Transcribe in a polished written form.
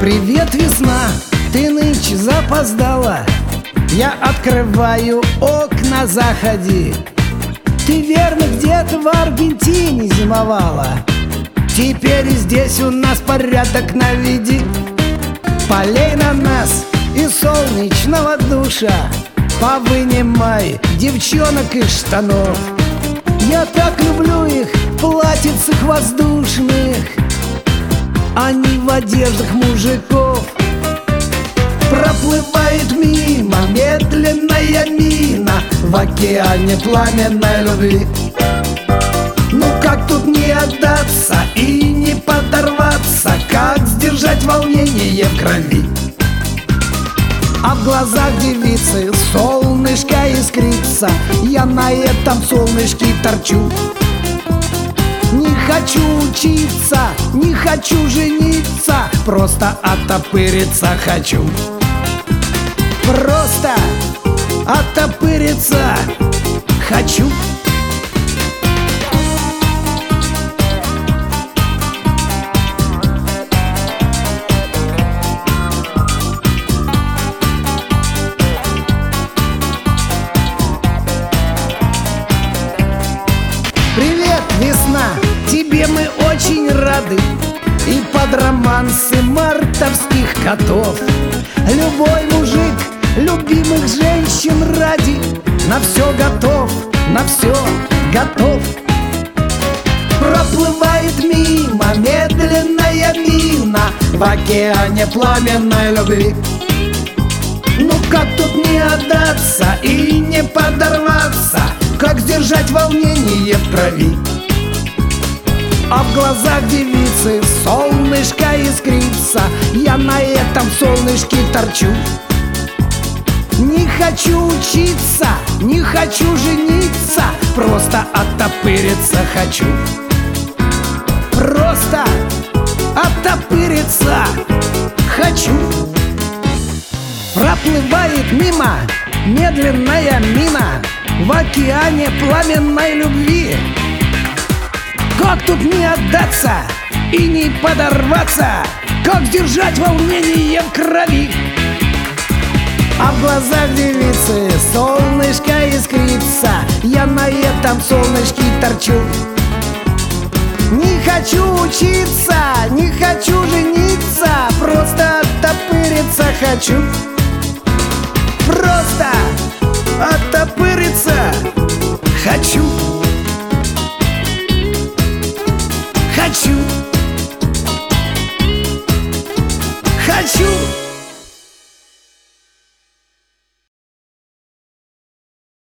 Привет, весна, ты нынче запоздала. Я открываю окна, заходи. Ты верно где-то в Аргентине зимовала. Теперь и здесь у нас порядок наведи. Полей на нас и солнечного душа повынимай девчонок из штанов. Я так люблю их в платьицах воздушных, они в одеждах мужиков. Проплывает мимо медленная мина в океане пламенной любви. Ну как тут не отдаться и не подорваться, как сдержать волнение в крови? А в глазах девицы солнышко искрится, я на этом солнышке торчу. Не хочу учиться, не хочу жениться, просто оттопыриться хочу. Просто оттопыриться хочу. Привет, весна, тебе мы очень рады. И под романсы мартовских котов любой мужик любимых женщин ради на все готов, на все готов. Проплывает мимо медленная мина в океане пламенной любви. Ну как тут не отдаться и не подорваться, как сдержать волнение в крови? А в глазах девицы солнышко искрится, я на этом солнышке торчу. Не хочу учиться, не хочу жениться, просто оттопыриться хочу. Просто оттопыриться хочу. Проплывает мимо медленная мина в океане пламенной любви. Как тут не отдаться и не подорваться, как сдержать волнение в крови? А в глазах девицы солнышко искрится, я на этом солнышке торчу. Не хочу учиться, не хочу жениться, просто оттопыриться хочу. Просто оттопыриться хочу. Хочу.